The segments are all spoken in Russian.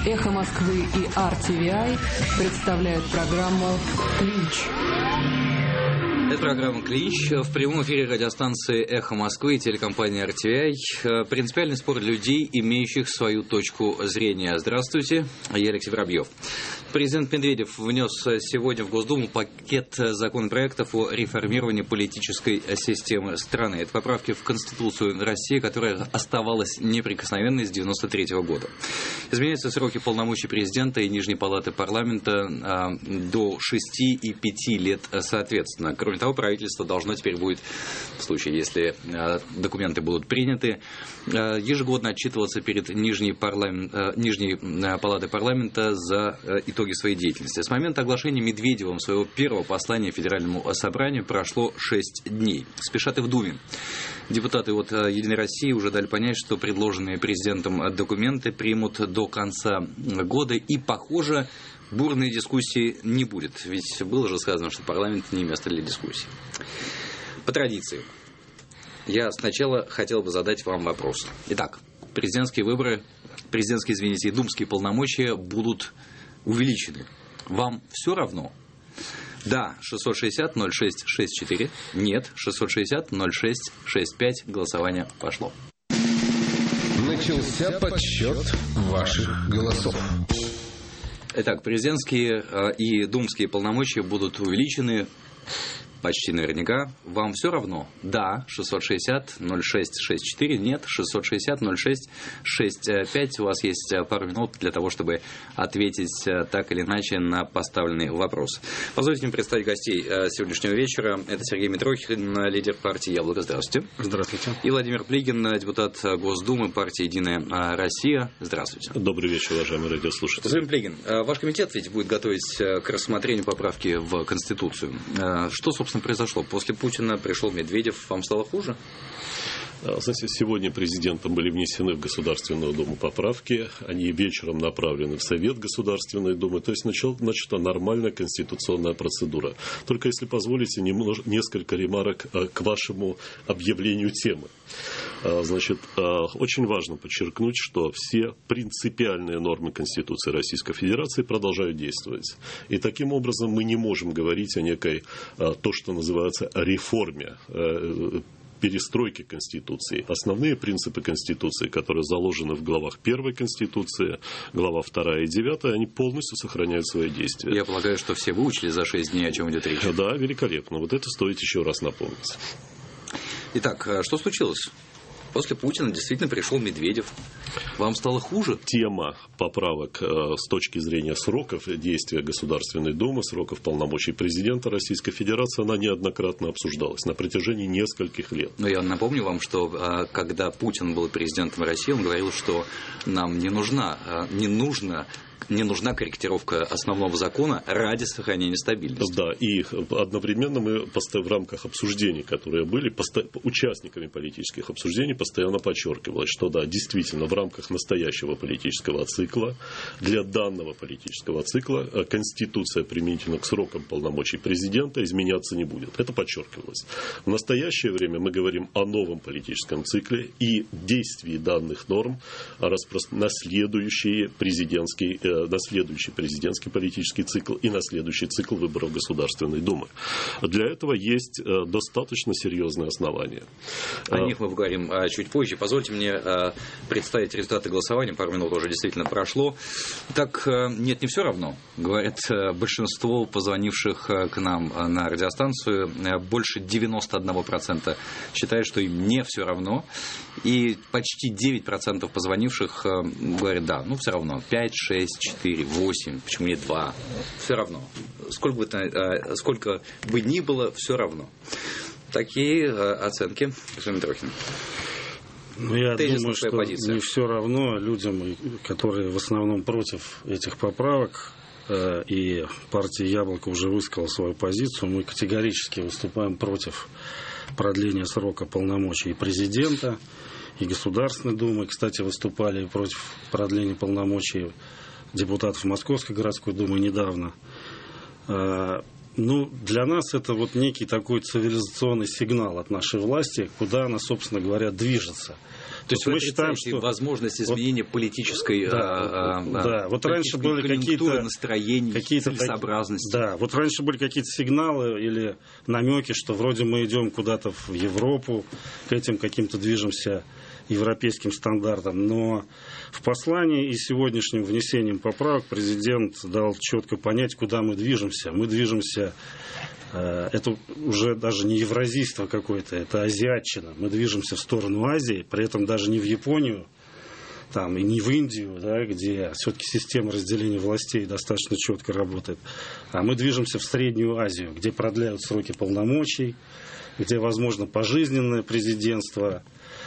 «Эхо Москвы» и RTVI представляют программу «Клинч». Это программа «Клинч». В прямом эфире радиостанции «Эхо Москвы» и телекомпании RTVI. Принципиальный спор людей, имеющих свою точку зрения. Здравствуйте, я Алексей Воробьев. Президент Медведев внес сегодня в Госдуму пакет законопроектов о реформировании политической системы страны. Это поправки в Конституцию России, которая оставалась неприкосновенной с 1993 года. Изменяются сроки полномочий президента и Нижней палаты парламента до 6 и 5 лет соответственно. Кроме того, правительство должно теперь будет, в случае, если документы будут приняты, ежегодно отчитываться перед Нижней палатой парламента за итоги своей деятельности. С момента оглашения Медведевым своего первого послания Федеральному собранию прошло 6 дней. Спешат и в Думе. Депутаты от «Единой России» уже дали понять, что предложенные президентом документы примут до конца года, и, похоже, бурной дискуссии не будет. Ведь было же сказано, что парламент не место для дискуссий. По традиции, я сначала хотел бы задать вам вопрос. Итак, президентские выборы, и думские полномочия будут увеличены. Вам все равно? Да, 660-06-64. Нет, 660-06-65. Голосование пошло. Начался подсчет ваших голосов. Итак, президентские и думские полномочия будут увеличены почти наверняка. Вам все равно? Да, 660-06-64. Нет, 660-06-65. У вас есть пару минут для того, чтобы ответить так или иначе на поставленный вопрос. Позвольте мне представить гостей сегодняшнего вечера. Это Сергей Митрохин, лидер партии «Яблоко». Здравствуйте. Здравствуйте. И Владимир Плигин, депутат Госдумы партии «Единая Россия». Здравствуйте. Добрый вечер, уважаемые радиослушатели. Господин Плигин, ваш комитет ведь будет готовить к рассмотрению поправки в Конституцию. Что, собственно, произошло? После Путина пришел Медведев, вам стало хуже? Знаете, сегодня президентом были внесены в Государственную Думу поправки, они вечером направлены в Совет Государственной Думы, то есть начата нормальная конституционная процедура. Только, если позволите, несколько ремарок к вашему объявлению темы. Значит, очень важно подчеркнуть, что все принципиальные нормы Конституции Российской Федерации продолжают действовать. И таким образом мы не можем говорить о некой, то, что называется, реформе, перестройки Конституции. Основные принципы Конституции, которые заложены в главах 1 Конституции, глава 2 и 9, они полностью сохраняют свои действия. Я полагаю, что все выучили за 6 дней, о чем идет речь. Да, великолепно. Вот это стоит еще раз напомнить. Итак, что случилось? После Путина действительно пришел Медведев. Вам стало хуже? Тема поправок с точки зрения сроков действия Государственной Думы, сроков полномочий президента Российской Федерации, она неоднократно обсуждалась на протяжении нескольких лет. Но я напомню вам, что когда Путин был президентом России, он говорил, что нам не нужна корректировка основного закона ради сохранения стабильности. Да, и одновременно мы в рамках обсуждений, которые были участниками политических обсуждений, постоянно подчеркивалось, что да, действительно, в рамках настоящего политического цикла, для данного политического цикла Конституция применительно к срокам полномочий президента изменяться не будет. Это подчеркивалось. В настоящее время мы говорим о новом политическом цикле и действии данных норм на следующий президентский политический цикл и на следующий цикл выборов Государственной Думы. Для этого есть достаточно серьезные основания. О них мы поговорим чуть позже. Позвольте мне представить результаты голосования. Пару минут уже действительно прошло. Так, нет, не все равно. Говорят большинство позвонивших к нам на радиостанцию. Больше 91% считают, что им не все равно. И почти 9% позвонивших говорят, да, ну все равно. 5, 6, 4, 8, почему не 2? Все равно. Сколько бы ни было, все равно. Такие оценки, господин Митрохин. Ну, я думаю, что не все равно людям, которые в основном против этих поправок, и партия «Яблоко» уже высказала свою позицию, мы категорически выступаем против продления срока полномочий президента и Государственной Думы. Кстати, выступали против продления полномочий депутатов Московской городской думы недавно. Ну, для нас это вот некий такой цивилизационный сигнал от нашей власти, куда она, собственно говоря, движется. То есть мы считаем, что возможность изменения политической вот раньше были какие-то настроения, целесообразности. Да, вот раньше были какие-то сигналы или намеки, что вроде мы идем куда-то в Европу, к этим каким-то движемся европейским стандартам, но в послании и сегодняшним внесением поправок президент дал четко понять, куда мы движемся. Мы движемся, это уже даже не евразийство какое-то, это азиатчина. Мы движемся в сторону Азии, при этом даже не в Японию, там, и не в Индию, да, где все-таки система разделения властей достаточно четко работает, а мы движемся в Среднюю Азию, где продляют сроки полномочий, где возможно пожизненное президентство,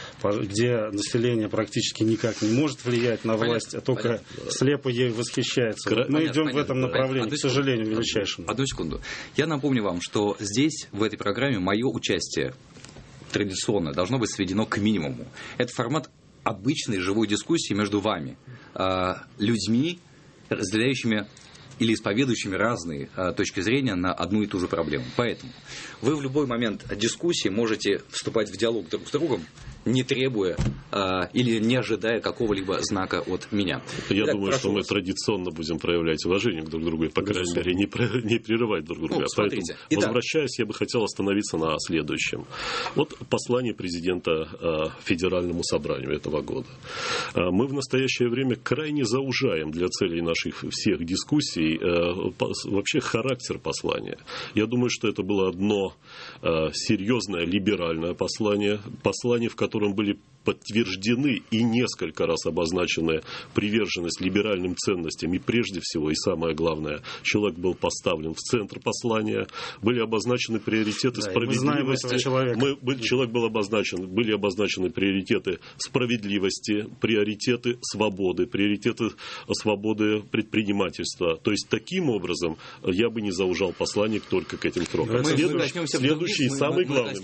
где население практически никак не может влиять на власть, а только слепо ей восхищается. Мы идем в этом направлении, к сожалению, величайшему. Одну секунду. Я напомню вам, что здесь, в этой программе, мое участие традиционно должно быть сведено к минимуму. Это формат обычной живой дискуссии между вами, людьми, разделяющими или исповедующими разные точки зрения на одну и ту же проблему. Поэтому вы в любой момент дискуссии можете вступать в диалог друг с другом, не требуя или не ожидая какого-либо знака от меня. Я думаю, что мы традиционно будем проявлять уважение друг к другу и, по крайней мере, не прерывать друг друга. Поэтому, возвращаясь, я бы хотел остановиться на следующем. Вот послание президента Федеральному собранию этого года. Мы в настоящее время крайне заужаем для целей наших всех дискуссий вообще характер послания. Я думаю, что это было одно серьезное либеральное послание, в котором были подтверждены и несколько раз обозначены приверженность либеральным ценностям. И прежде всего, и самое главное, человек был поставлен в центр послания, были обозначены приоритеты справедливости. Человек был обозначен, были обозначены приоритеты справедливости, приоритеты свободы, приоритеты свободы предпринимательства. То есть, таким образом, я бы не заужал послание только к этим строкам. Следующий и самый главный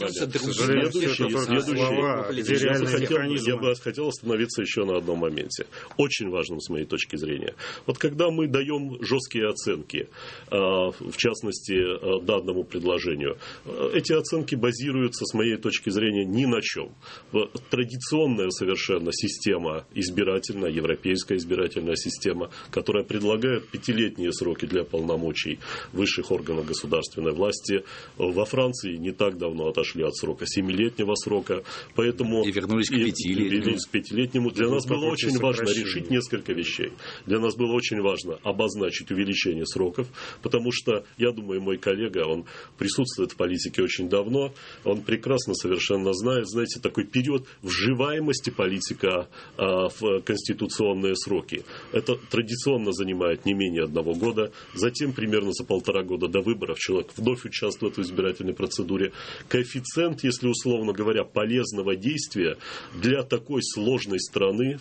момент. Я бы хотел остановиться еще на одном моменте, очень важном с моей точки зрения. Вот когда мы даем жесткие оценки, в частности, данному предложению, эти оценки базируются, с моей точки зрения, ни на чем. Традиционная совершенно система избирательная, европейская избирательная система, которая предлагает 5-летние сроки для полномочий высших органов государственной власти, во Франции не так давно отошли от срока 7-летнего срока, поэтому... И вернулись к 5-летнему. Для нас было очень важно решить несколько вещей. Для нас было очень важно обозначить увеличение сроков, потому что, я думаю, мой коллега, он присутствует в политике очень давно, он прекрасно совершенно знает, знаете, такой период вживаемости политика в конституционные сроки. Это традиционно занимает не менее 1 года, затем примерно за 1,5 года до выборов человек вновь участвует в избирательной процедуре. Коэффициент, если условно говоря, полезного действия для такой сложной страны,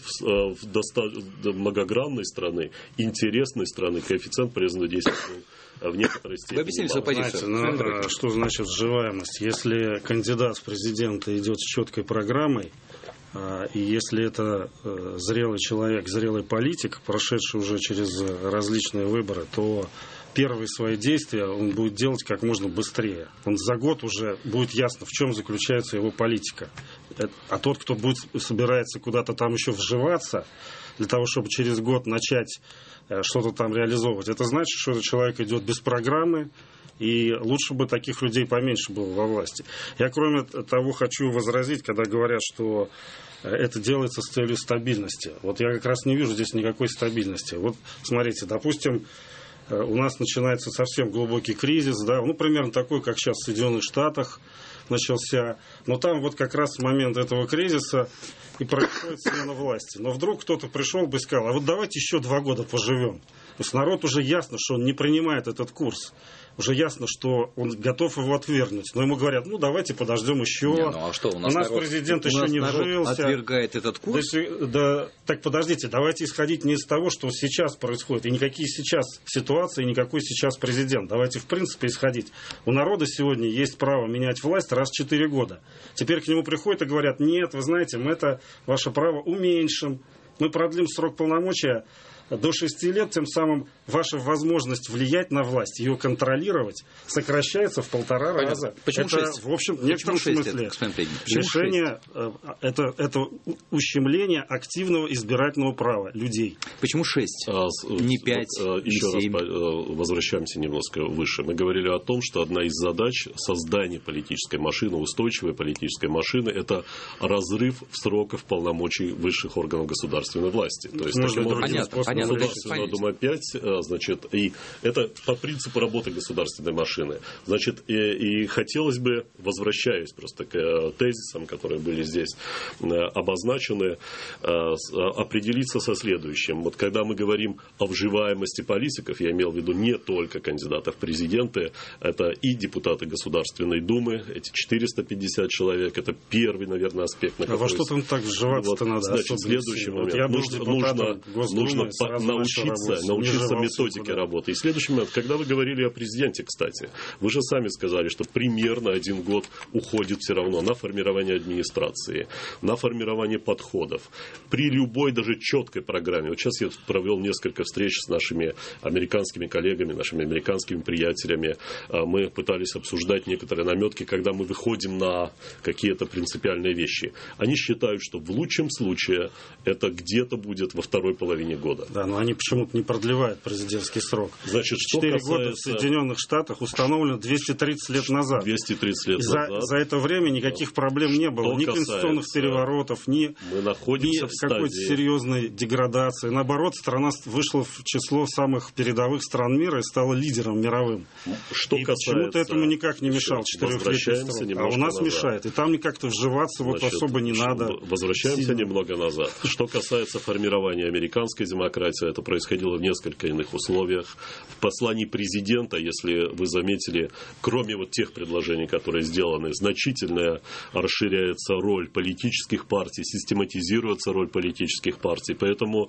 многогранной страны, интересной страны, коэффициент полезного действия в некоторой степени. Вы объяснили свою позицию. Что значит сживаемость? Если кандидат в президенты идет с четкой программой, и если это зрелый человек, зрелый политик, прошедший уже через различные выборы, то первые свои действия он будет делать как можно быстрее. Он за год уже будет ясно, в чем заключается его политика. А тот, кто собирается куда-то там еще вживаться, для того, чтобы через год начать что-то там реализовывать, это значит, что этот человек идет без программы, и лучше бы таких людей поменьше было во власти. Я, кроме того, хочу возразить, когда говорят, что это делается с целью стабильности. Вот я как раз не вижу здесь никакой стабильности. Вот смотрите, допустим, у нас начинается совсем глубокий кризис, да, ну, примерно такой, как сейчас в Соединенных Штатах начался. Но там вот как раз в момент этого кризиса и происходит смена власти. Но вдруг кто-то пришел бы и сказал, а вот давайте еще 2 года поживем. То есть народ уже ясно, что он не принимает этот курс. Уже ясно, что он готов его отвергнуть. Но ему говорят, ну давайте подождем еще. У нас президент еще не вжился. Отвергает этот курс. Так подождите, давайте исходить не из того, что сейчас происходит, и никакие сейчас ситуации, и никакой сейчас президент. Давайте в принципе исходить. У народа сегодня есть право менять власть раз в 4 года. Теперь к нему приходят и говорят, нет, вы знаете, мы это ваше право уменьшим. Мы продлим срок полномочия до 6 лет, тем самым ваша возможность влиять на власть, ее контролировать, сокращается в 1,5 раза. Почему это, 6? В общем, в некотором смысле решение, это ущемление активного избирательного права людей. Почему 6? Не 5, не 7? Еще раз возвращаемся немножко выше. Мы говорили о том, что одна из задач создания политической машины, устойчивой политической машины, это разрыв сроков полномочий высших органов государственной власти. То есть, таким образом, Государственная Дума 5, значит, и это по принципу работы государственной машины. Значит, и хотелось бы, возвращаясь просто к тезисам, которые были здесь обозначены, определиться со следующим. Вот когда мы говорим о вживаемости политиков, я имел в виду не только кандидатов в президенты, это и депутаты Государственной Думы, эти 450 человек, это первый, наверное, аспект. На во что там так вживаться-то надо? Значит, следующий момент. Нужно научиться методике работы. И следующий момент, когда вы говорили о президенте, кстати, вы же сами сказали, что примерно 1 год уходит все равно на формирование администрации, на формирование подходов. При любой даже четкой программе. Вот сейчас я провел несколько встреч с нашими американскими коллегами, нашими американскими приятелями. Мы пытались обсуждать некоторые наметки, когда мы выходим на какие-то принципиальные вещи. Они считают, что в лучшем случае это где-то будет во второй половине года. Да, но они почему-то не продлевают президентский срок. Значит, 4 года в Соединенных Штатах установлено 230 лет назад. 230 лет назад. За это время никаких проблем не было. Ни конституционных переворотов, ни какой-то серьезной деградации. Наоборот, страна вышла в число самых передовых стран мира и стала лидером мировым. И почему-то этому никак не мешал 4-летний срок. А у нас мешает. И там как-то вживаться особо не надо. Возвращаемся немного назад. Что касается формирования американской демократии, это происходило в несколько иных условиях. В послании президента, если вы заметили, кроме вот тех предложений, которые сделаны, значительно расширяется роль политических партий, систематизируется роль политических партий. Поэтому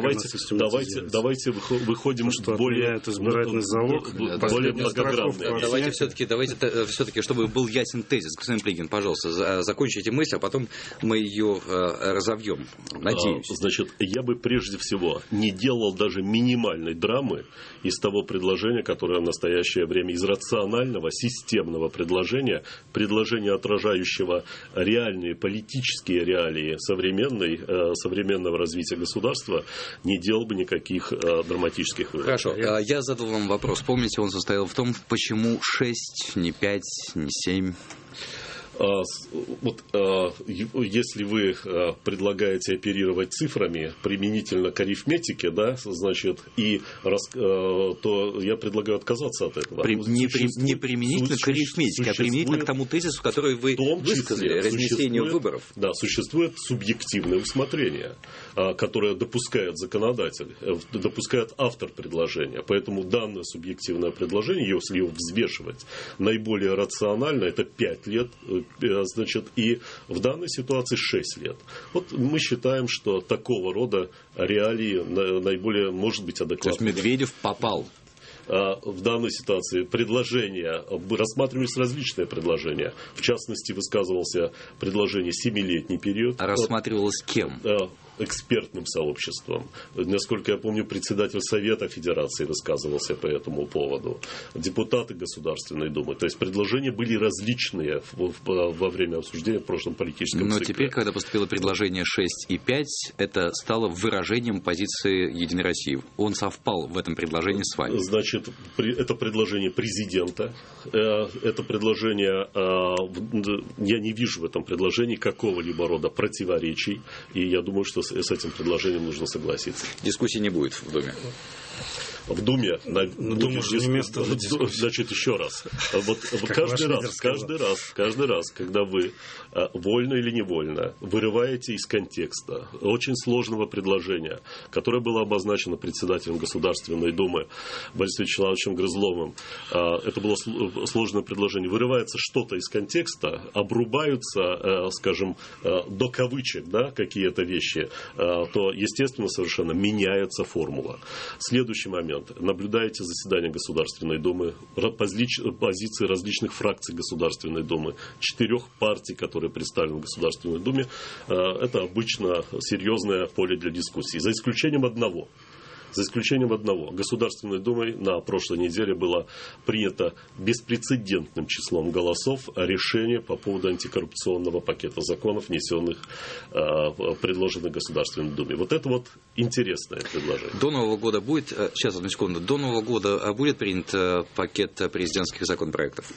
давайте выходим в более избирательный залог, более многогранные. Давайте все-таки, чтобы был ясен тезис, господин Плигин, пожалуйста, закончите мысль, а потом мы ее разовьем. Надеюсь. Значит, я бы прежде всего не делал даже минимальной драмы из того предложения, которое в настоящее время из рационального, системного предложения, отражающего реальные политические реалии современного развития государства, не делал бы никаких драматических выводов. Хорошо. Я задал вам вопрос. Помните, он состоял в том, почему 6, не 5, не 7? Вот, если вы предлагаете оперировать цифрами применительно к арифметике, да, значит, то я предлагаю отказаться от этого. Не применительно к арифметике, а применительно к тому тезису, который вы высказали, разнесению выборов. Да, существует субъективное усмотрение, которое допускает законодатель, допускает автор предложения. Поэтому данное субъективное предложение, если его взвешивать, наиболее рационально, это 5 лет, значит, и в данной ситуации 6 лет. Вот мы считаем, что такого рода реалии наиболее может быть адекватны. То есть Медведев попал. В данной ситуации рассматривались различные предложения. В частности, высказывался предложение 7-летний период. А рассматривалось кем? Экспертным сообществом. Насколько я помню, председатель Совета Федерации высказывался по этому поводу. Депутаты Государственной Думы. То есть предложения были различные во время обсуждения в прошлом политическом цикле. Но теперь, когда поступило предложение 6 и 5, это стало выражением позиции Единой России. Он совпал в этом предложении с вами. Значит, это предложение президента. Это предложение, я не вижу в этом предложении какого-либо рода противоречий. И я думаю, что с этим предложением нужно согласиться. Дискуссии не будет в Думе. В Думе, значит, еще раз. Вот каждый раз, когда вы вольно или невольно вырываете из контекста очень сложного предложения, которое было обозначено председателем Государственной Думы Борисом Вячеславовичем Грызловым, это было сложное предложение, вырывается что-то из контекста, обрубаются, скажем, до кавычек, да, какие-то вещи, то, естественно, совершенно меняется формула. Следующий момент. Наблюдаете заседание Государственной Думы, позиции различных фракций Государственной Думы, 4 партий, которые представлены в Государственной Думе. Это обычно серьезное поле для дискуссии. За исключением одного. За исключением одного. Государственной Думой на прошлой неделе было принято беспрецедентным числом голосов решение по поводу антикоррупционного пакета законов, внесенных, предложенных Государственной Думе. Вот это вот интересное предложение. До Нового года будет, сейчас, одну секунду, до Нового года будет принят пакет президентских законопроектов?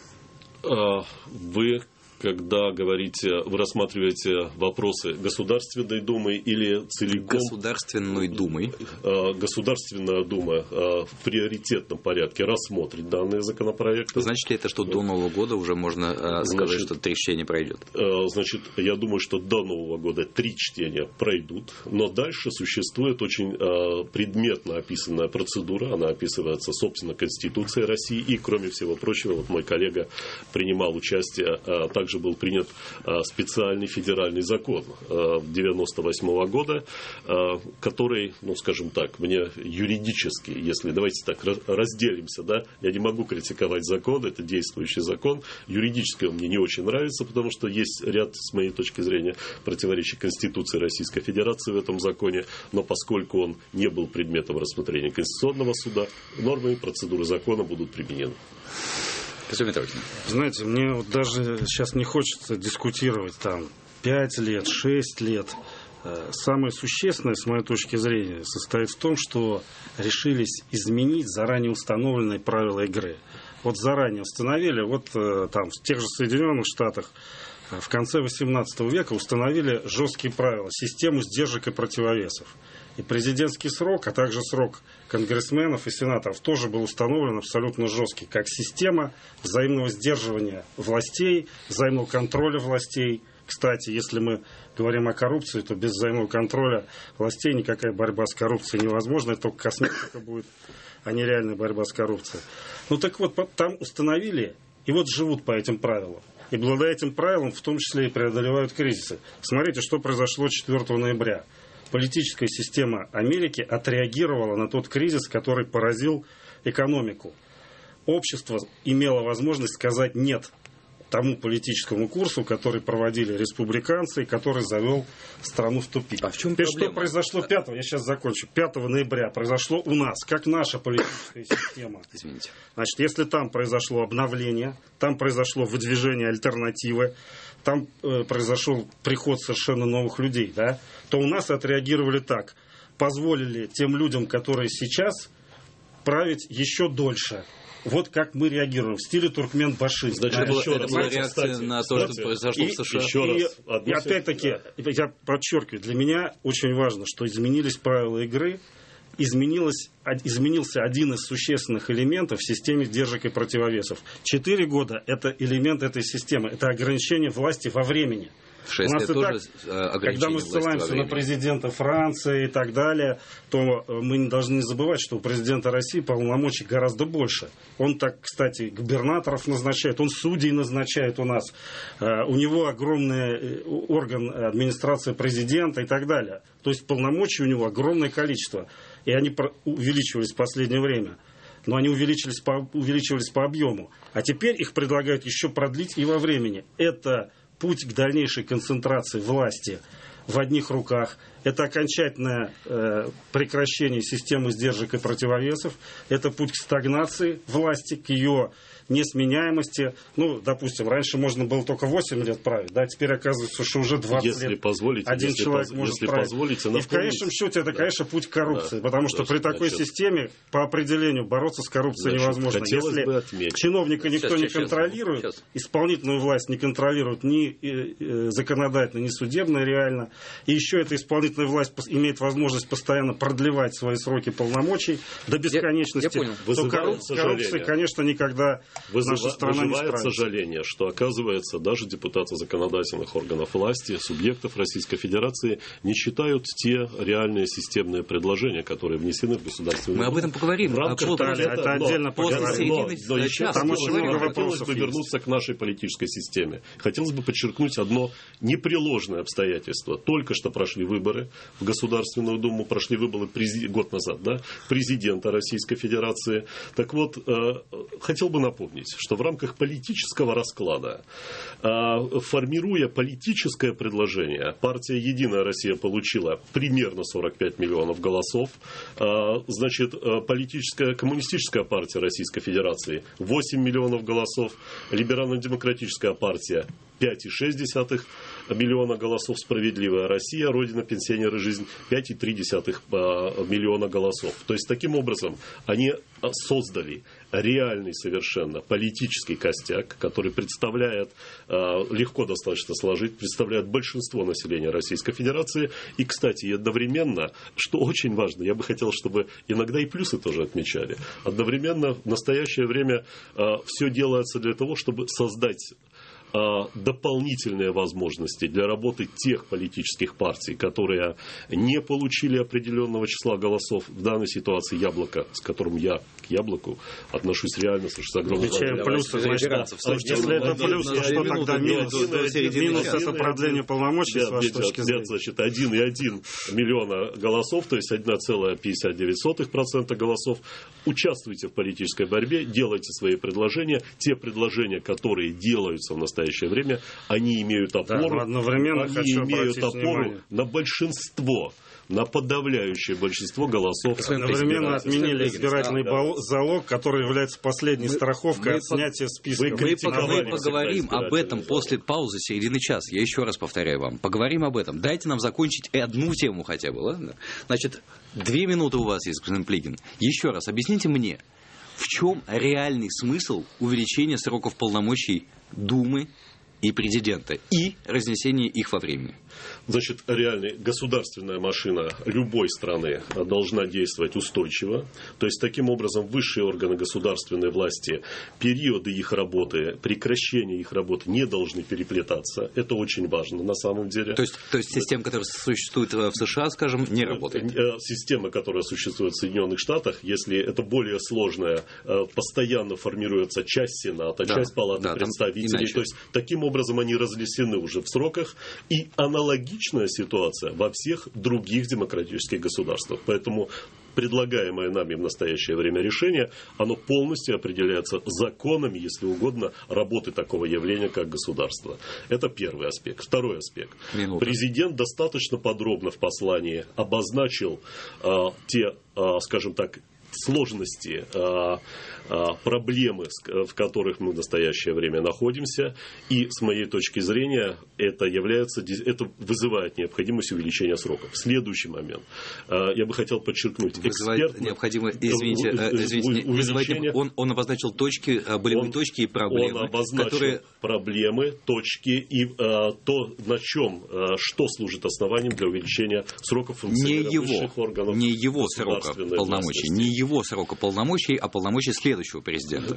Вы, когда говорите, вы рассматриваете вопросы Государственной Думы или целиком? Государственной Думой. Государственная Дума в приоритетном порядке рассмотрит данные законопроекты. Значит ли это, что до Нового года уже можно сказать, что 3 чтения пройдет? Значит, я думаю, что до Нового года 3 чтения пройдут, но дальше существует очень предметно описанная процедура, она описывается, собственно, Конституцией России, и, кроме всего прочего, вот мой коллега принимал участие также был принят специальный федеральный закон 1998 года, который, ну, скажем так, мне юридически, если, давайте так, разделимся, да, я не могу критиковать закон, это действующий закон, юридически он мне не очень нравится, потому что есть ряд, с моей точки зрения, противоречий Конституции Российской Федерации в этом законе, но поскольку он не был предметом рассмотрения Конституционного суда, нормы и процедуры закона будут применены. Знаете, мне вот даже сейчас не хочется дискутировать там 5 лет, 6 лет. Самое существенное, с моей точки зрения, состоит в том, что решились изменить заранее установленные правила игры. Вот заранее установили, вот там в тех же Соединенных Штатах в конце XVIII века установили жесткие правила, систему сдержек и противовесов. И президентский срок, а также срок конгрессменов и сенаторов тоже был установлен абсолютно жесткий, как система взаимного сдерживания властей, взаимного контроля властей. Кстати, если мы говорим о коррупции, то без взаимного контроля властей никакая борьба с коррупцией невозможна, это только косметика будет, а не реальная борьба с коррупцией. Ну так вот, там установили, и вот живут по этим правилам. И благодаря этим правилам в том числе и преодолевают кризисы. Смотрите, что произошло 4 ноября. Политическая система Америки отреагировала на тот кризис, который поразил экономику. Общество имело возможность сказать «нет» тому политическому курсу, который проводили республиканцы, и который завел страну в тупик. А в чем проблема? Что произошло 5 ноября произошло у нас, как наша политическая система. Извините. Значит, если там произошло обновление, там произошло выдвижение альтернативы, там произошел приход совершенно новых людей, да, то у нас отреагировали так. Позволили тем людям, которые сейчас, править еще дольше. Вот как мы реагируем в стиле Туркменбаши. Значит, это была реакция на то, что произошло в США. И опять-таки, я подчеркиваю, для меня очень важно, что изменились правила игры, изменился один из существенных элементов в системе сдержек и противовесов. 4 года – это элемент этой системы, это ограничение власти во времени. 6 лет тоже когда мы ссылаемся на президента Франции и так далее, то мы не должны забывать, что у президента России полномочий гораздо больше. Он так, кстати, губернаторов назначает, он судей назначает у нас. У него огромный орган администрации президента и так далее. То есть полномочий у него огромное количество. И они увеличивались в последнее время. Но они увеличивались по объему. А теперь их предлагают еще продлить и во времени. Это путь к дальнейшей концентрации власти в одних руках. Это окончательное прекращение системы сдержек и противовесов. Это путь к стагнации власти, к ее несменяемости. Ну, допустим, раньше можно было только 8 лет править, да, теперь оказывается, что уже 20 лет один человек может править. И в конечном счете это, конечно, путь к коррупции, потому что при такой системе по определению бороться с коррупцией невозможно. Если чиновника никто не контролирует, исполнительную власть не контролирует ни законодательно, ни судебно реально, и еще эта исполнительная власть имеет возможность постоянно продлевать свои сроки полномочий до бесконечности, то коррупция, конечно, никогда наша страна не справится. Сожаление, что, оказывается, даже депутаты законодательных органов власти, субъектов Российской Федерации не считают те реальные системные предложения, которые внесены в государственную Думу. Мы об этом поговорим. Это отдельно поговорим. Но еще хотелось бы вернуться к нашей политической системе. Хотелось бы подчеркнуть одно непреложное обстоятельство. Только что прошли выборы в Государственную Думу, прошли выборы год назад, да, президента Российской Федерации. Так вот, хотел бы напомнить, напомнить, что в рамках политического расклада, формируя политическое предложение, партия «Единая Россия» получила примерно 45 миллионов голосов. Значит, коммунистическая партия Российской Федерации 8 миллионов голосов, либерально-демократическая партия 5,6 миллиона голосов, «Справедливая Россия», «Родина, пенсионеры, жизнь» 5,3 миллиона голосов. То есть, таким образом, они создали реальный совершенно политический костяк, который представляет, легко достаточно сложить, представляет большинство населения Российской Федерации. И, кстати, и одновременно, что очень важно, я бы хотел, чтобы иногда и плюсы тоже отмечали, одновременно в настоящее время все делается для того, чтобы создать дополнительные возможности для работы тех политических партий, которые не получили определенного числа голосов. В данной ситуации «Яблоко», с которым я к «Яблоку» отношусь реально с огромным плюсы, если это плюс, то что тогда минус? Минус – это продление полномочий, с вашей точки зрения. Значит, 1,1 миллиона голосов, то есть 1,59% голосов. Участвуйте в политической борьбе, делайте свои предложения. Те предложения, которые делаются в настоящее время, они имеют опору, на большинство, на подавляющее большинство голосов. Одновременно отменили избирательный залог, который является последней страховкой от снятия списка. Мы поговорим об этом после паузы середины часа. Я еще раз повторяю вам. Поговорим об этом. Дайте нам закончить одну тему хотя бы. Ладно? Значит, 2 минуты у вас есть, господин Плигин. Еще раз объясните мне, в чем реальный смысл увеличения сроков полномочий Думы и президента, и разнесение их во времени? Значит, реальная государственная машина любой страны должна действовать устойчиво. То есть, таким образом, высшие органы государственной власти, периоды их работы, прекращение их работы не должны переплетаться. Это очень важно на самом деле. То есть система, которая существует в США, скажем, не работает? Система, которая существует в Соединенных Штатах, если это более сложная, постоянно формируется часть Сената, часть Палаты представителей. То есть, таким образом, они разнесены уже в сроках. И аналогичная ситуация во всех других демократических государствах. Поэтому предлагаемое нами в настоящее время решение, оно полностью определяется законами, если угодно, работы такого явления, как государство. Это первый аспект. Второй аспект. Президент достаточно подробно в послании обозначил те, скажем так, сложности, проблемы, в которых мы в настоящее время находимся. И с моей точки зрения это вызывает необходимость увеличения сроков. Следующий момент. Я бы хотел подчеркнуть. Он обозначил точки, болевые точки и проблемы. Он обозначил проблемы, точки и то, на чем, что служит основанием для увеличения сроков функционирования высших органов. Не его срока полномочий. Не его срока полномочий, а полномочий следующего президента.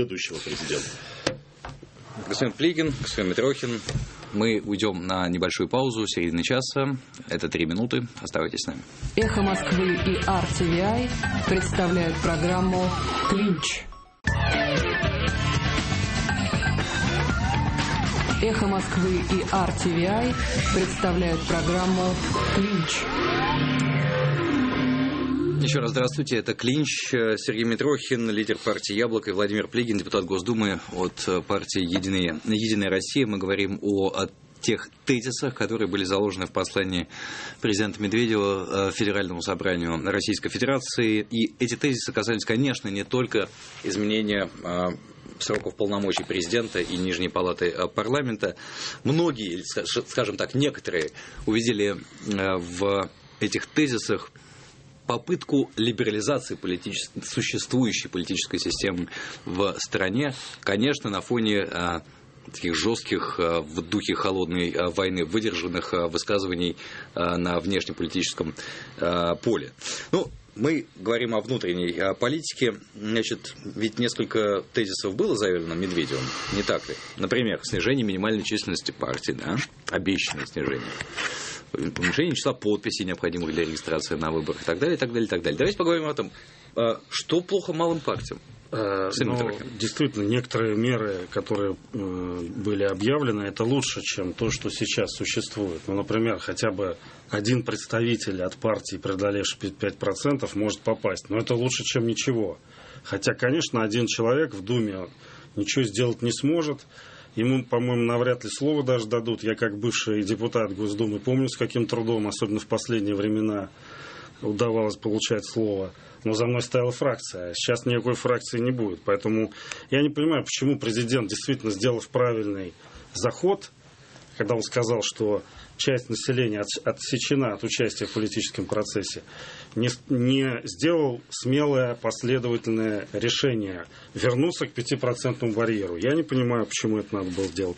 Господин Плигин, господин Митрохин, мы уйдем на небольшую паузу середины часа. Это 3 минуты. Оставайтесь с нами. Эхо Москвы и RTVI представляют программу «Клинч». Эхо Москвы и RTVI представляют программу «Клинч». Еще раз здравствуйте, это «Клинч». Сергей Митрохин, лидер партии «Яблоко», и Владимир Плигин, депутат Госдумы от партии «Единая Россия». Мы говорим о тех тезисах, которые были заложены в послании президента Медведева Федеральному собранию Российской Федерации. И эти тезисы касались, конечно, не только изменения сроков полномочий президента и Нижней палаты парламента. Многие, скажем так, некоторые увидели в этих тезисах попытку либерализации существующей политической системы в стране, конечно, на фоне таких жестких, в духе холодной войны, выдержанных высказываний на внешнеполитическом поле. Мы говорим о внутренней политике. Значит, ведь несколько тезисов было заявлено Медведевым, не так ли? Например, снижение минимальной численности партий, обещанное снижение. Уменьшение числа подписей, необходимых для регистрации на выборах, и так далее, и так далее, и так далее. Давайте поговорим о том, что плохо малым партиям. Действительно, некоторые меры, которые были объявлены, это лучше, чем то, что сейчас существует. Например, хотя бы один представитель от партии, преодолевший 5%, может попасть. Но это лучше, чем ничего. Хотя, конечно, один человек в Думе ничего сделать не сможет. Ему, по-моему, навряд ли слово даже дадут. Я, как бывший депутат Госдумы, помню, с каким трудом, особенно в последние времена, удавалось получать слово. Но за мной стояла фракция. Сейчас никакой фракции не будет. Поэтому я не понимаю, почему президент, действительно сделав правильный заход, когда он сказал, что часть населения отсечена от участия в политическом процессе, не сделал смелое последовательное решение вернуться к 5% барьеру. Я не понимаю, почему это надо было делать.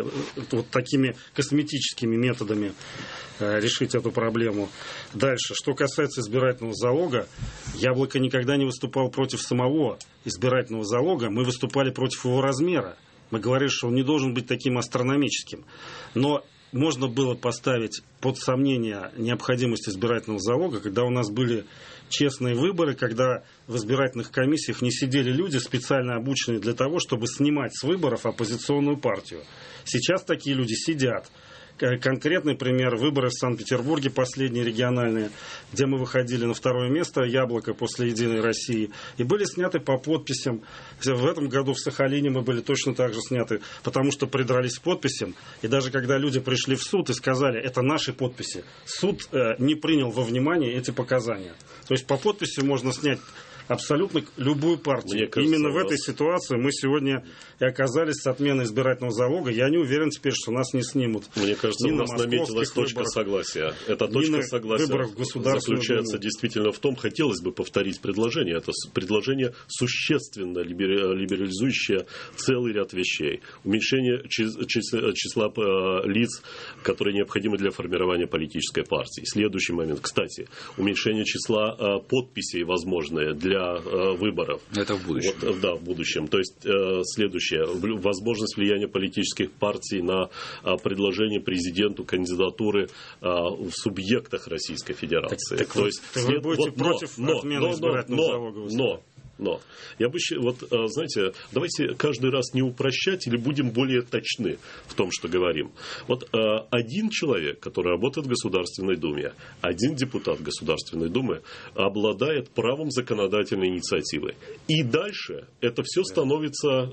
Вот такими косметическими методами решить эту проблему. Дальше, что касается избирательного залога, Яблоко никогда не выступал против самого избирательного залога, мы выступали против его размера. Мы говорили, что он не должен быть таким астрономическим. Но можно было поставить под сомнение необходимость избирательного залога, когда у нас были честные выборы, когда в избирательных комиссиях не сидели люди, специально обученные для того, чтобы снимать с выборов оппозиционную партию. Сейчас такие люди сидят. Конкретный пример: выборы в Санкт-Петербурге, последние региональные, где мы выходили на второе место, Яблоко после «Единой России», и были сняты по подписям. В этом году в Сахалине мы были точно так же сняты, потому что придрались к подписям. И даже когда люди пришли в суд и сказали, это наши подписи, суд не принял во внимание эти показания. То есть по подписи можно снять абсолютно любую партию. Мне кажется, именно в этой ситуации мы сегодня и оказались с отменой избирательного залога. Я не уверен теперь, что нас не снимут. Мне кажется, у нас наметилась точка согласия. Эта точка согласия заключается действительно в том, хотелось бы повторить предложение. Это предложение существенно либерализующее целый ряд вещей. Уменьшение числа лиц, которые необходимы для формирования политической партии. Следующий момент, кстати, уменьшение числа подписей возможное для выборов. Это в будущем. Вот, да, в будущем. То есть следующее. Возможность влияния политических партий на предложение президенту кандидатуры в субъектах Российской Федерации. Так, то есть, вы будете против отмены избирательного залога? Но я бы, вот, знаете, давайте каждый раз не упрощать или будем более точны в том, что говорим. Вот один человек, который работает в Государственной Думе, один депутат Государственной Думы обладает правом законодательной инициативы. И дальше это все становится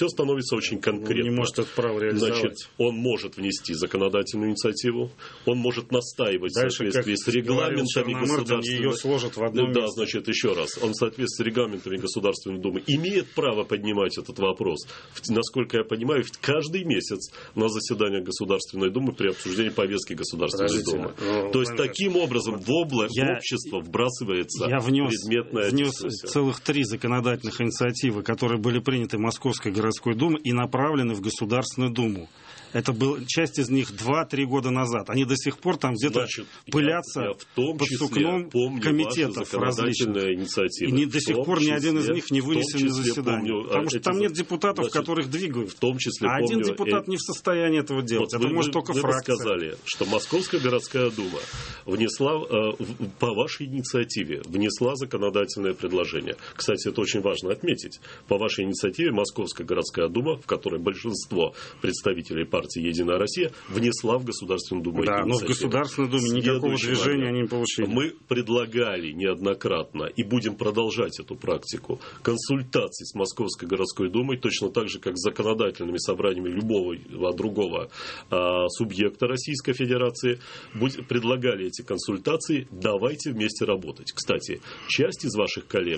очень конкретно. Он не может это право реализовать. Значит, он может внести законодательную инициативу, он может настаивать дальше, в соответствии с регламентами Государственной Думы. Ее сложат в одном месте. Да, значит, еще раз. Он в соответствии с регламентами Государственной Думы имеет право поднимать этот вопрос. Насколько я понимаю, каждый месяц на заседаниях Государственной Думы при обсуждении повестки Государственной Думы. То есть, таким образом в общество вбрасывается предметная дискуссия. Целых 3 законодательных инициативы, которые были приняты Московской городской думой и направлены в Государственную Думу. Это был часть из них 2-3 года назад. Они до сих пор там где-то пылятся под сукном комитетов различных. И до сих пор ни один из них не вынесен из заседания. Потому что там нет депутатов, которых двигают. В том числе а один депутат не в состоянии этого делать. Вот это может только фракция. Вы сказали, что Московская городская дума внесла, по вашей инициативе, внесла законодательное предложение. Кстати, это очень важно отметить. По вашей инициативе Московская городская дума, в которой большинство представителей партии «Единая Россия», внесла в Государственную Думу. Да, но в Государственной Думе никакого движения они не получили. Мы предлагали неоднократно и будем продолжать эту практику консультаций с Московской городской думой, точно так же, как с законодательными собраниями любого другого субъекта Российской Федерации. Предлагали эти консультации, давайте вместе работать. Кстати, часть из ваших коллег,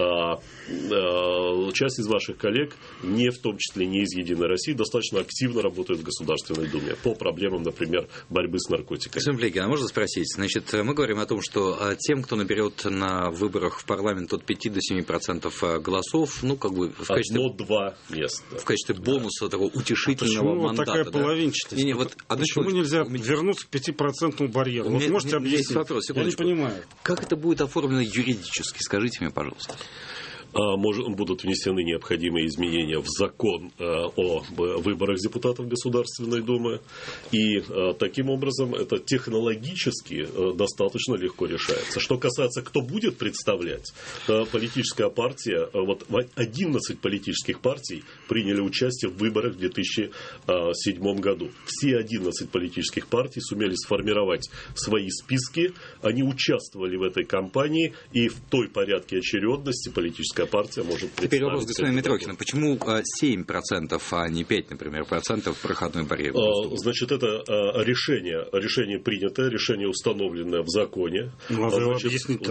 не в том числе не из «Единой России», достаточно активно работают в Государственной Думе по проблемам, например, борьбы с наркотиками. Господин Плегин, а можно спросить? Значит, мы говорим о том, что тем, кто наберет на выборах в парламент от 5 до 7% голосов, ну, как бы в качестве... 1-2 места. В качестве бонуса такого утешительного мандата. Почему такая половинчатость? Почему нельзя вернуться к 5% барьеру? Вы можете объяснить? Вопрос, я не понимаю. Как это будет оформлено юридически? Скажите мне, пожалуйста. Будут внесены необходимые изменения в закон о выборах депутатов Государственной Думы. И таким образом это технологически достаточно легко решается. Что касается, кто будет представлять, политическая партия, 11 политических партий приняли участие в выборах в 2007 году. Все 11 политических партий сумели сформировать свои списки, они участвовали в этой кампании, и в той порядке очередности политическая партия может представить... Теперь вопрос господина Митрохина. Почему 7%, а не 5%, например, проходной барьер? Значит, это решение принятое, решение установленное в законе. Ну, вы объясните,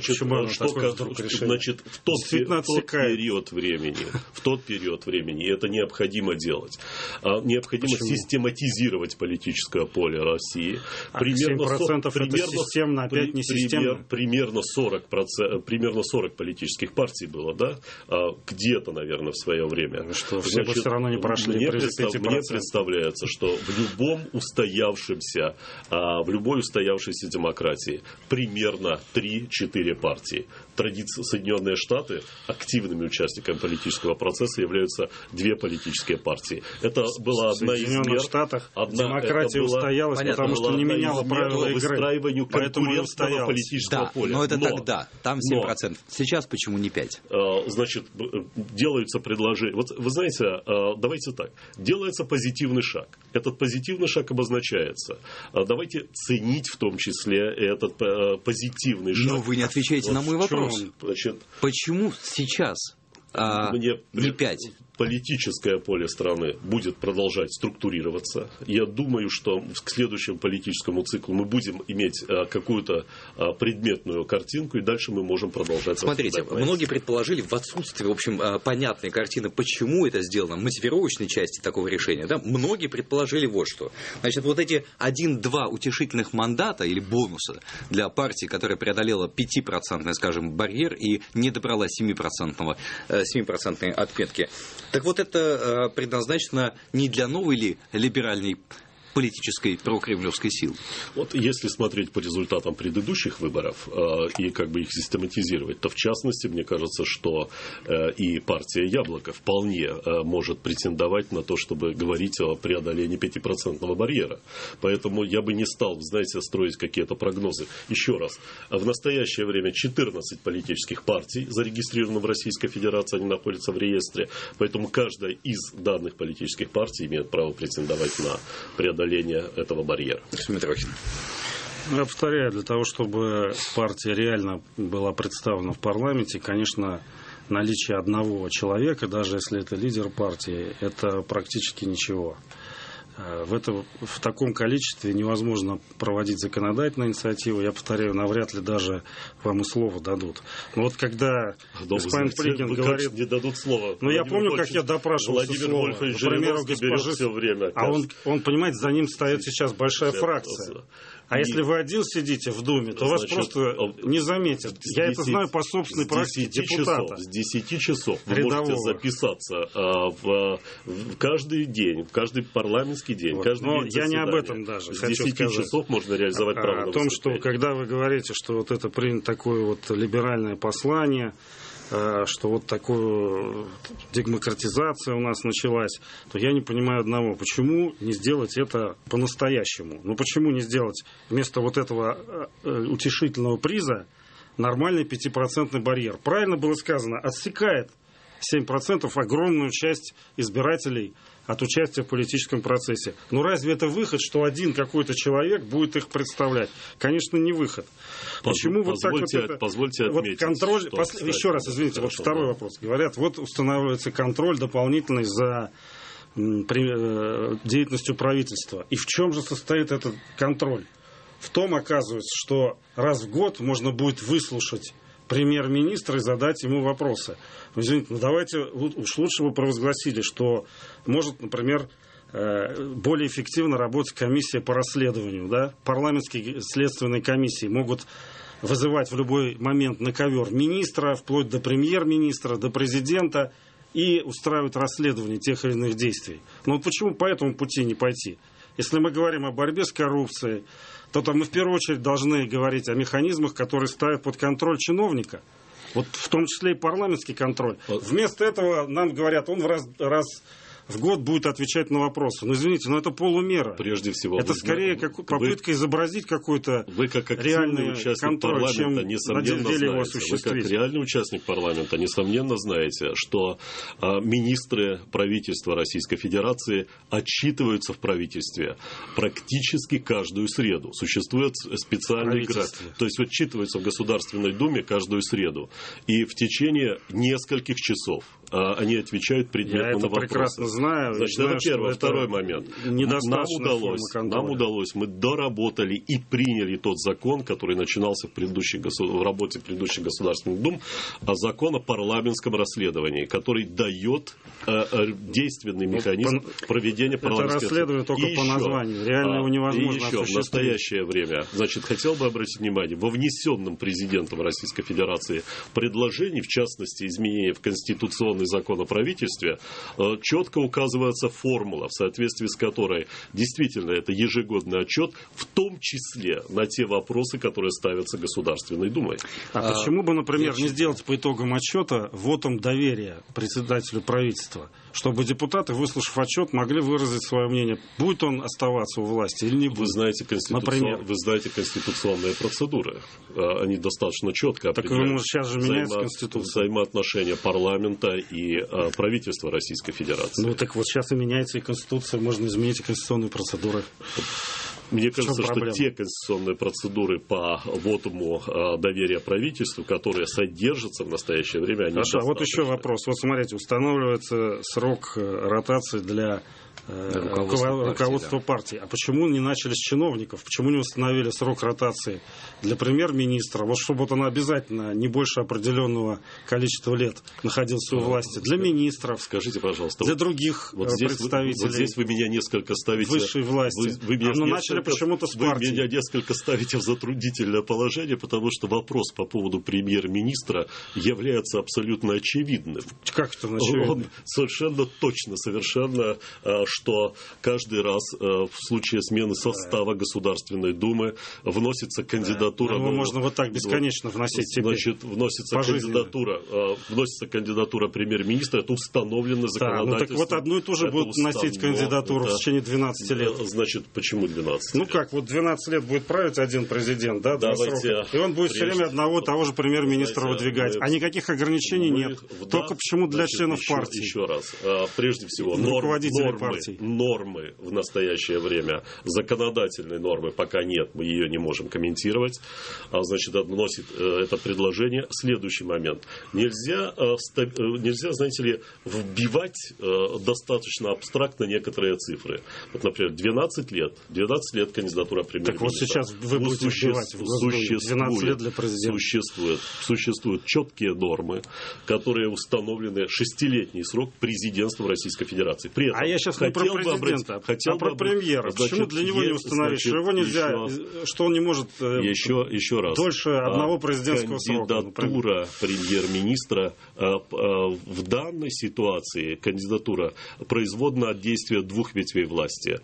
значит, в тот период времени это необходимо делать. Необходимо систематизировать политическое поле России. Примерно 7% это системно, опять не системно. Примерно 40 политических партий было, да? Где-то, наверное, в свое время. Что, все бы все равно не прошли. Мне представляется, что в любой устоявшейся демократии примерно 3-4 партии. Соединенные Штаты активными участниками политического процесса являются 2 политические партии. Это была одна из мер. В Соединенных Штатах демократия устоялась, потому что не меняла правила игры. Выстраиванию конкурентного политического поля. Но это тогда. Там 7%. Сейчас почему не 5%? Значит, делаются предложения. Вот вы знаете, давайте так. Делается позитивный шаг. Этот позитивный шаг обозначается. Давайте ценить в том числе этот позитивный шаг. Но вы не отвечаете на мой вопрос. Значит, почему сейчас не 5%? Политическое поле страны будет продолжать структурироваться. Я думаю, что к следующему политическому циклу мы будем иметь какую-то предметную картинку, и дальше мы можем продолжать. Смотрите, многие предположили в отсутствии, в общем, понятной картины, почему это сделано, мотивировочной части такого решения. Да? Многие предположили вот что. Значит, вот эти 1-2 утешительных мандата или бонуса для партии, которая преодолела 5%, скажем, барьер и не добрала 7% отметки. Так вот, это предназначено не для новой ли либеральной политической прокремлевской силы? Вот если смотреть по результатам предыдущих выборов и как бы их систематизировать, то в частности, мне кажется, что и партия «Яблоко» вполне может претендовать на то, чтобы говорить о преодолении 5% барьера. Поэтому я бы не стал, знаете, строить какие-то прогнозы. Еще раз, в настоящее время 14 политических партий зарегистрированы в Российской Федерации, они находятся в реестре. Поэтому каждая из данных политических партий имеет право претендовать на преодоление этого барьера. Я повторяю, для того, чтобы партия реально была представлена в парламенте, конечно, наличие одного человека, даже если это лидер партии, это практически ничего. В таком количестве невозможно проводить законодательную инициативу. Я повторяю, навряд ли даже вам и слово дадут. Но вот когда господин Плигин говорит... не дадут слово. Ну, я помню, как я допрашивался слова. Например, у госпожи... А он, понимаете, за ним стоит сейчас большая фракция. А если вы один сидите в Думе, то вас просто не заметят. Я это знаю по собственной практике депутата. С 10 часов вы можете записаться в каждый день, в каждый парламентский день, каждый день заседания. Я не об этом даже с хочу 10 сказать. часов можно реализовать право на о том, что когда вы говорите, что вот это принято такое вот либеральное послание, что вот такая демократизация у нас началась, то я не понимаю одного. Почему не сделать это по-настоящему? Ну, почему не сделать вместо вот этого утешительного приза нормальный 5% барьер? Правильно было сказано, отсекает 7% огромную часть избирателей от участия в политическом процессе. Но разве это выход, что один какой-то человек будет их представлять? Конечно, не выход. Почему позвольте отметить. Контроль, еще раз, извините, вот второй вопрос. Говорят, вот устанавливается контроль дополнительный за деятельностью правительства. И в чем же состоит этот контроль? В том, оказывается, что раз в год можно будет выслушать премьер-министра и задать ему вопросы. Извините, давайте уж лучше бы провозгласили, что может, например, более эффективно работать комиссия по расследованию. Да? Парламентские следственные комиссии могут вызывать в любой момент на ковер министра, вплоть до премьер-министра, до президента, и устраивать расследование тех или иных действий. Но вот почему по этому пути не пойти? Если мы говорим о борьбе с коррупцией, то мы в первую очередь должны говорить о механизмах, которые ставят под контроль чиновника. Вот в том числе и парламентский контроль. Вместо этого нам говорят, он раз в год будет отвечать на вопросы. Ну, извините, но это полумера. Прежде всего, это скорее попытка изобразить какой-то реальный контроль, чем на деле его осуществить. Вы как реальный участник парламента, несомненно, знаете, что министры правительства Российской Федерации отчитываются в правительстве практически каждую среду. Существует специальный график. То есть отчитываются в Государственной Думе каждую среду. И в течение нескольких часов они отвечают предметно на вопросы. Я это прекрасно знаю. Значит, это первый. Второй момент. Нам удалось, мы доработали и приняли тот закон, который начинался в работе предыдущих Государственных Дум, закон о парламентском расследовании, который дает действенный механизм проведения парламентского расследования. Это расследование только по названию. Реально его невозможно осуществить. В настоящее время, хотел бы обратить внимание, во внесенном президентом Российской Федерации предложении, в частности, изменения в Конституционный закон о правительстве, четко указывается формула, в соответствии с которой действительно это ежегодный отчет, в том числе на те вопросы, которые ставятся Государственной Думой. А почему бы, например, не сделать по итогам отчета вотом доверия председателю правительства, чтобы депутаты, выслушав отчет, могли выразить свое мнение, будет он оставаться у власти или не будет? Вы знаете конституционные процедуры. Они достаточно четко определяют сейчас же меняется Конституция. Взаимоотношения парламента и правительства Российской Федерации. Ну так вот сейчас и меняется и Конституция, можно изменить и конституционные процедуры. Мне кажется, что те конституционные процедуры по вотуму доверия правительству, которые содержатся в настоящее время, они Хорошо, вот еще вопрос. Вот смотрите, устанавливается срок ротации для руководства партии. А почему не начали с чиновников? Почему не установили срок ротации для премьер-министра? Вот чтобы вот она обязательно не больше определенного количества лет находилась у власти. Для министров. Скажите, пожалуйста. Для других представителей. Вот здесь вы меня несколько ставите. Высшей власти. Начали почему-то с партии. Вы меня несколько ставите в затруднительное положение, потому что вопрос по поводу премьер-министра является абсолютно очевидным. Как это очевидно? Он совершенно точно, что каждый раз в случае смены состава Государственной Думы вносится кандидатура. Можно вот так бесконечно вносить теперь. Значит, вносится кандидатура премьер-министра, это установлено законодательством. Так вот одну и ту же будут вносить кандидатуру в течение 12 лет. Значит, почему 12 лет? Как, вот 12 лет будет править один президент, да, и он будет все время одного того же премьер-министра выдвигать. А никаких ограничений нет. Только почему для членов партии? Еще раз. Прежде всего, нормы в настоящее время, законодательной нормы пока нет, мы ее не можем комментировать. Значит, вносит это предложение. Следующий момент. Нельзя, знаете ли, вбивать достаточно абстрактно некоторые цифры. Вот, например, 12 лет кандидатура премьер-министра. Так вот сейчас вы будете вбивать в Госдуме 12 лет для президента. Существуют четкие нормы, которые установлены 6-летний срок президентства Российской Федерации. При этом я сейчас не про президента, а про премьера. Почему для него не установить, что его нельзя, что он не может еще раз, дольше одного президентского срока? Кандидатура премьер-министра в данной ситуации, кандидатура производна от действия двух ветвей власти.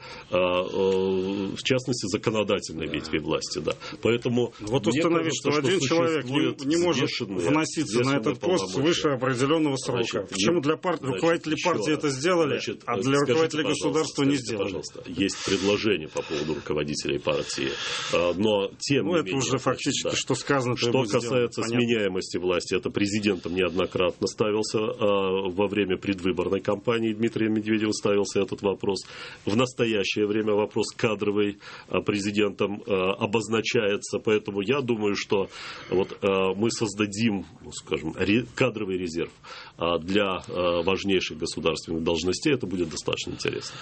В частности, законодательной ветви власти. Да. Поэтому вот установить, что один человек не может вноситься на этот пост свыше определенного срока. Почему для руководителей партии это сделали, а для руководителей государства не сделали? Пожалуйста, есть предложение по поводу руководителей партии, но тем не менее... это уже фактически, что сказано, что касается сменяемости власти, это президентом неоднократно ставился во время предвыборной кампании Дмитрием Медведевым ставился этот вопрос. В настоящее время вопрос кадровый президентом обозначается, поэтому я думаю, что вот мы создадим, скажем, кадровый резерв для важнейших государственных должностей, это будет достаточно интересно.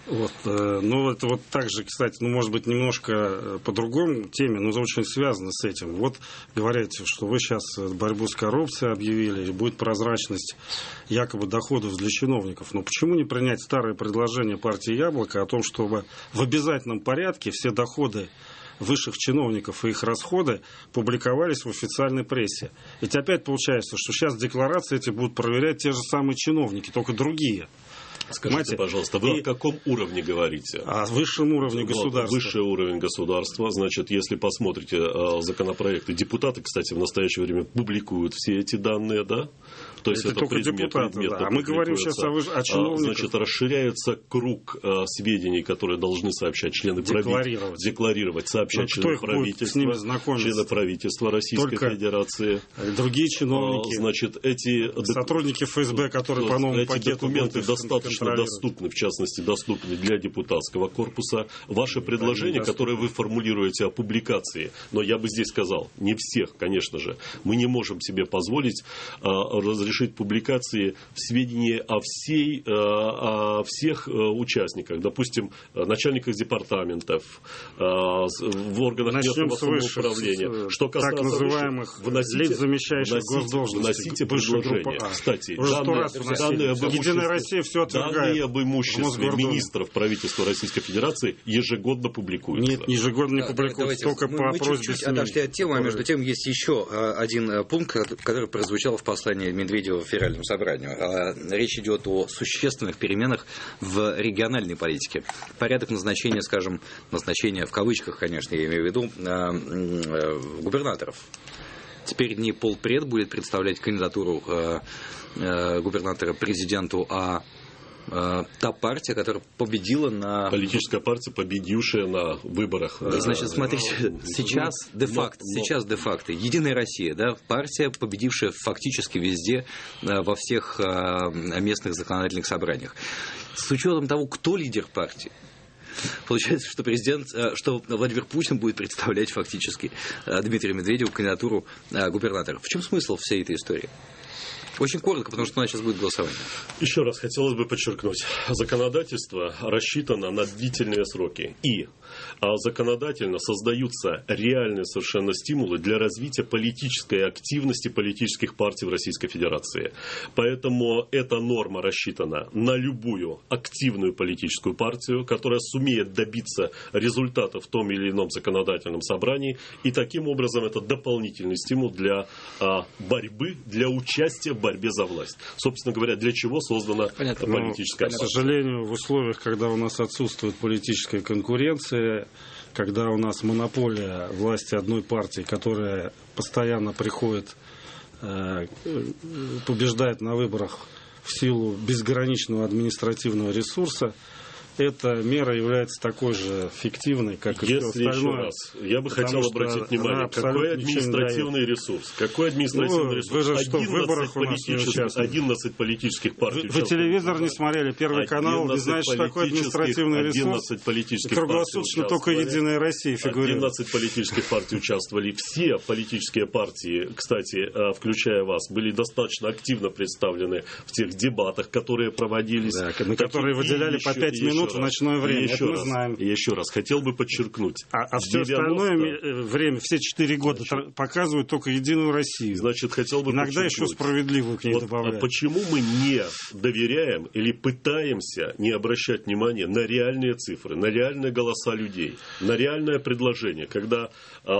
Это вот так же, кстати, может быть, немножко по другому теме, но очень связано с этим. Вот говорите, что вы сейчас борьбу с коррупцией объявили, и будет прозрачность якобы доходов для чиновников. Но почему не принять старое предложение партии «Яблоко» о том, чтобы в обязательном порядке все доходы высших чиновников и их расходы публиковались в официальной прессе? Ведь опять получается, что сейчас декларации эти будут проверять те же самые чиновники, только другие. Скажите, пожалуйста, вы о каком уровне говорите? О высшем уровне государства. Высший уровень государства. Значит, если посмотрите законопроекты, депутаты, кстати, в настоящее время публикуют все эти данные, да? То есть это только депутаты, да. А мы говорим сейчас о чиновниках. Значит, расширяется круг сведений, которые должны сообщать члены правительства. Декларировать, сообщать члены правительства Российской Федерации. Другие чиновники. Значит, сотрудники ФСБ, которые по новому пакету документы достаточно доступны, в частности, доступны для депутатского корпуса. Ваше предложение, которое вы формулируете о публикации, но я бы здесь сказал, не всех, конечно же, мы не можем себе позволить разрешить публикации в сведении о всех участниках, допустим, начальниках департаментов, в органах местного самоуправления. Что касается так называемых лиц, замещающих госдолжности. Вносите предложение. Кстати, данные об имуществе министров правительства Российской Федерации ежегодно публикуются. Нет, ежегодно не публикуются, только по просьбе СМИ. Отошли от темы, а между тем есть еще один пункт, который прозвучал в послании Медведева в Федеральном собрании. Речь идет о существенных переменах в региональной политике. Порядок назначения, скажем, назначения в кавычках, конечно, я имею в виду, губернаторов. Теперь не полпред будет представлять кандидатуру губернатора президенту, а та партия, которая победила на... Политическая партия, победившая на выборах. Значит, смотрите, сейчас де-факто Единая Россия, да, партия, победившая фактически везде, во всех местных законодательных собраниях. С учетом того, кто лидер партии, получается, что Владимир Путин будет представлять фактически Дмитрию Медведеву кандидатуру губернатора. В чем смысл всей этой истории? Очень коротко, потому что у нас сейчас будет голосование. Еще раз хотелось бы подчеркнуть. Законодательство рассчитано на длительные сроки. И законодательно создаются реальные совершенно стимулы для развития политической активности политических партий в Российской Федерации. Поэтому эта норма рассчитана на любую активную политическую партию, которая сумеет добиться результата в том или ином законодательном собрании. И таким образом это дополнительный стимул для борьбы, для участия в борьбе за власть. Собственно говоря, для чего создана политическая партия. К сожалению, в условиях, когда у нас отсутствует политическая конкуренция, когда у нас монополия власти одной партии, которая постоянно приходит, побеждает на выборах в силу безграничного административного ресурса, эта мера является такой же фиктивной, как и все остальное. Еще раз, я бы хотел обратить внимание, какой административный ресурс? Какой административный ресурс? Вы же что, в выборах у нас не участвуете? 11 политических партий. Вы телевизор не смотрели, Первый канал, не знаете, что такое административный ресурс? 11 политических круглосуточно только Единая Россия фигурирует. 11 политических партий участвовали. Все политические партии, кстати, включая вас, были достаточно активно представлены в тех дебатах, которые проводились. Да, на которые выделяли по 5 минут в ночное время, это мы знаем. Еще раз, хотел бы подчеркнуть. А все остальное время, все 4 года показывают только Единую Россию. Значит, хотел бы иногда еще справедливую к ней добавляют. Почему мы не доверяем или пытаемся не обращать внимания на реальные цифры, на реальные голоса людей, на реальное предложение, когда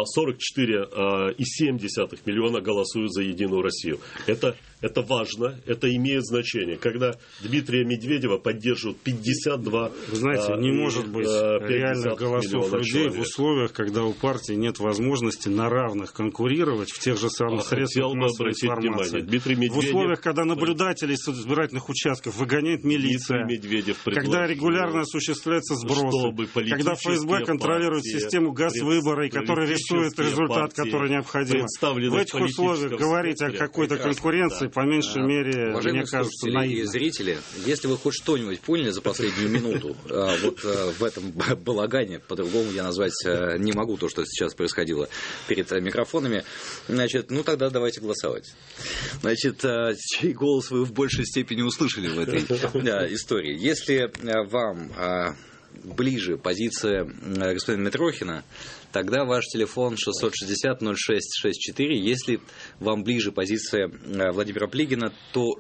44,7 миллиона голосуют за Единую Россию. Это важно, это имеет значение. Когда Дмитрия Медведева поддерживают 52. Вы знаете, не может быть реальных голосов людей в условиях, когда у партии нет возможности на равных конкурировать в тех же самых средствах массовой информации. В условиях, когда наблюдателей с избирательных участков выгоняет милиция, когда регулярно осуществляется сброс, когда ФСБ контролирует систему газвыбора, и который рисует результат, который необходим. В этих условиях говорить о какой-то конкуренции, по меньшей мере, мне кажется, наивно. И зрители, если вы хоть что-нибудь поняли за последнюю минуту, вот в этом балагане, по-другому я назвать не могу то, что сейчас происходило перед микрофонами, значит, ну тогда давайте голосовать. Значит, чей голос вы в большей степени услышали в этой истории? Если вам ближе позиция господина Митрохина, тогда ваш телефон 660-06-64. Если вам ближе позиция Владимира Плигина, то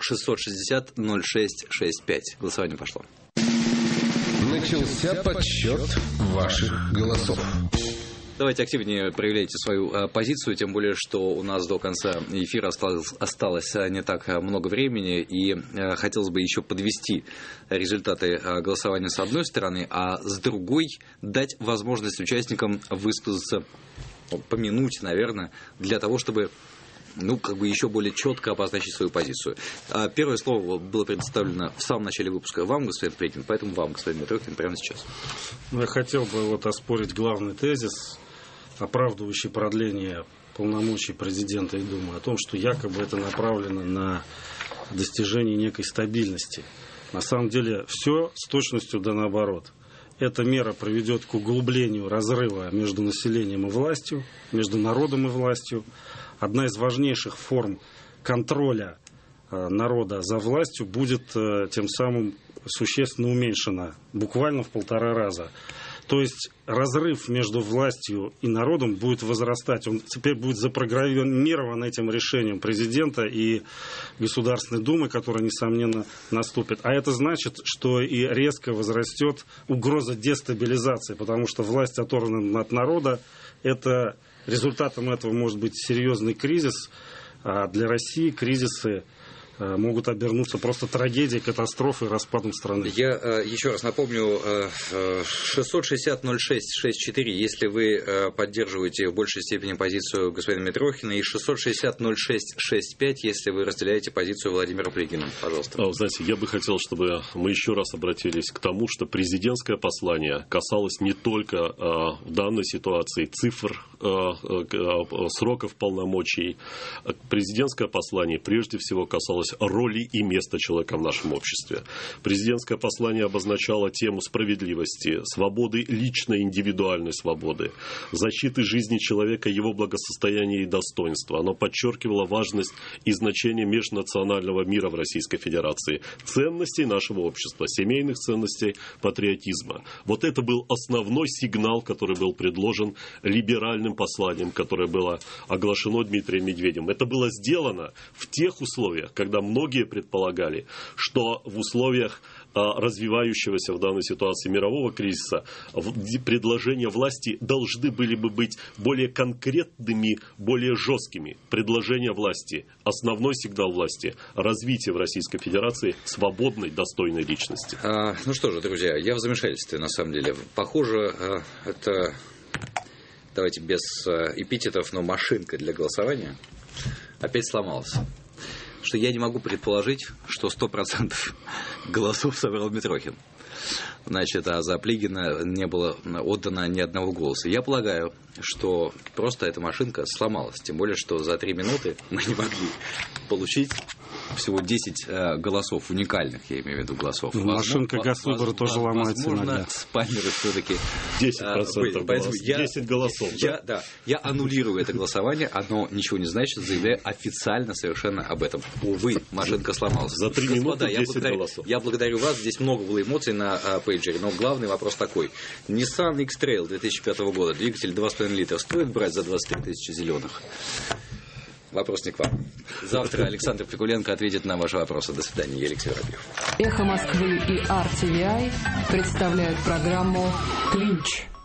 660-06-65. Голосование пошло. Начался подсчет ваших голосов. Давайте активнее проявляйте свою позицию, тем более, что у нас до конца эфира осталось не так много времени, и хотелось бы еще подвести результаты голосования с одной стороны, а с другой дать возможность участникам высказаться по минуте, наверное, для того, чтобы еще более четко обозначить свою позицию. Первое слово было предоставлено в самом начале выпуска вам, господин Плигин, поэтому вам, господин Митрохин, прямо сейчас. Я хотел бы оспорить главный тезис, оправдывающий продление полномочий президента и Думы, о том, что якобы это направлено на достижение некой стабильности. На самом деле все с точностью да наоборот. Эта мера приведет к углублению разрыва между населением и властью, между народом и властью. Одна из важнейших форм контроля народа за властью будет тем самым существенно уменьшена, буквально в 1,5 раза. То есть разрыв между властью и народом будет возрастать. Он теперь будет запрограммирован этим решением президента и Государственной Думы, которая, несомненно, наступит. А это значит, что и резко возрастет угроза дестабилизации, потому что власть оторвана от народа. Результатом этого может быть серьезный кризис, а для России кризисы могут обернуться просто трагедией, катастрофой, распадом страны. Я еще раз напомню, 660-06-64, если вы поддерживаете в большей степени позицию господина Митрохина, и 660-06-65, если вы разделяете позицию Владимира Плигина. Пожалуйста. Знаете, я бы хотел, чтобы мы еще раз обратились к тому, что президентское послание касалось не только в данной ситуации цифр, сроков полномочий. Президентское послание прежде всего касалось роли и места человека в нашем обществе. Президентское послание обозначало тему справедливости, свободы, личной индивидуальной свободы, защиты жизни человека, его благосостояния и достоинства. Оно подчеркивало важность и значение межнационального мира в Российской Федерации, ценностей нашего общества, семейных ценностей, патриотизма. Вот это был основной сигнал, который был предложен либеральным посланием, которое было оглашено Дмитрием Медведевым. Это было сделано в тех условиях, когда многие предполагали, что в условиях развивающегося в данной ситуации мирового кризиса предложения власти должны были бы быть более конкретными, более жесткими. Предложения власти, основной сигнал власти – развитие в Российской Федерации свободной, достойной личности. Ну что же, друзья, я в замешательстве, на самом деле. Похоже, это, давайте без эпитетов, но машинка для голосования опять сломалась. Что я не могу предположить, что 100% голосов собрал Митрохин. Значит, а за Плигина не было отдано ни одного голоса. Я полагаю, что просто эта машинка сломалась. Тем более, что за 3 минуты мы не могли получить всего 10 голосов, уникальных, я имею в виду, голосов. Машинка Госвыбора тоже ломается иногда. Возможно, спамеры все-таки 10% голосов. 10 голосов. Я аннулирую это голосование, оно ничего не значит, заявляю официально совершенно об этом. Увы, машинка сломалась. За 3 минуты 10 голосов. Я благодарю вас, здесь много было эмоций на пейджере, но главный вопрос такой. Nissan X-Trail 2005 года, двигатель 2,5 литра, стоит брать за 23 тысячи зеленых? Вопрос не к вам. Завтра Александр Пикуленко ответит на ваши вопросы. До свидания. Я Алексей Воробьев. Эхо Москвы и RTVI представляют программу «Клинч».